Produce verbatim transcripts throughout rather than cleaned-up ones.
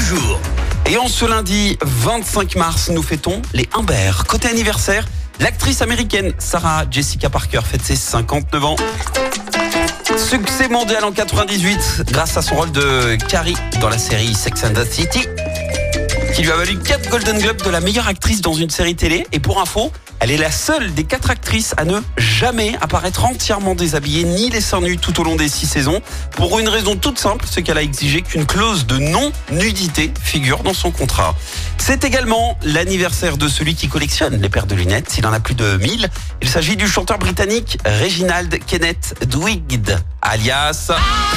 jour. Et en ce lundi vingt-cinq mars, nous fêtons les Humbert. Côté anniversaire, l'actrice américaine Sarah Jessica Parker fête ses cinquante-neuf ans. Succès mondial en quatre-vingt-dix-huit grâce à son rôle de Carrie dans la série Sex and the City, qui lui a valu quatre Golden Globes de la meilleure actrice dans une série télé. Et pour info, elle est la seule des quatre actrices à ne jamais apparaître entièrement déshabillée ni les seins nus tout au long des six saisons. Pour une raison toute simple, c'est qu'elle a exigé qu'une clause de non-nudité figure dans son contrat. C'est également l'anniversaire de celui qui collectionne les paires de lunettes. Il en a plus de mille. Il s'agit du chanteur britannique Reginald Kenneth Dwight, alias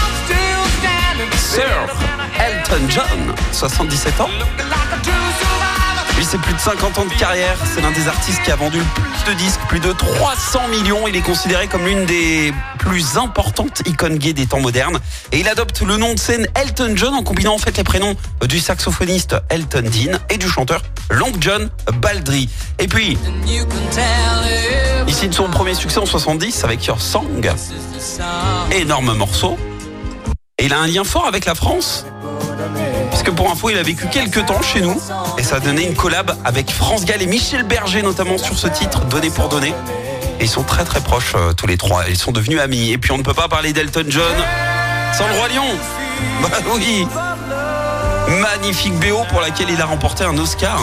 Sir Elton John, soixante-dix-sept ans. Lui, c'est plus de cinquante ans de carrière. C'est l'un des artistes qui a vendu le plus de disques, plus de trois cents millions. Il est considéré comme l'une des plus importantes icônes gays des temps modernes. Et il adopte le nom de scène Elton John en combinant en fait les prénoms du saxophoniste Elton Dean et du chanteur Long John Baldry. Et puis, ici de son premier succès en soixante-dix avec Your Song. Énorme morceau. Et il a un lien fort avec la France, puisque pour info, il a vécu quelques temps chez nous et ça a donné une collab avec France Gall et Michel Berger notamment sur ce titre, Donner pour donner. Et ils sont très très proches euh, tous les trois, ils sont devenus amis. Et puis on ne peut pas parler d'Elton John sans le Roi Lion. Bah oui, magnifique B O pour laquelle il a remporté un Oscar.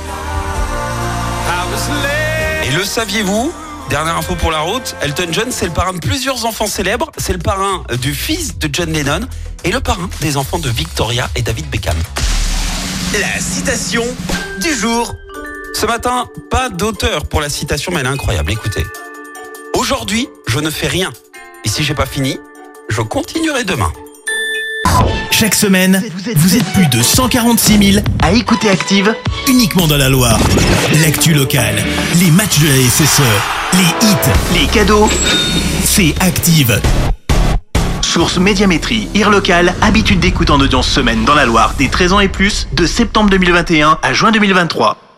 Et le saviez-vous ? Dernière info pour la route, Elton John, c'est le parrain de plusieurs enfants célèbres. C'est le parrain du fils de John Lennon et le parrain des enfants de Victoria et David Beckham. La citation du jour. Ce matin, pas d'auteur pour la citation, mais elle est incroyable. Écoutez. Aujourd'hui, je ne fais rien. Et si j'ai pas fini, je continuerai demain. Chaque semaine, vous êtes plus de cent quarante-six mille à écouter Active uniquement dans la Loire. L'actu locale, les matchs de la S S E, les hits, les cadeaux, c'est Active. Source Médiamétrie, I R local, habitude d'écoute en audience semaine dans la Loire des treize ans et plus, de septembre deux mille vingt et un à juin deux mille vingt-trois.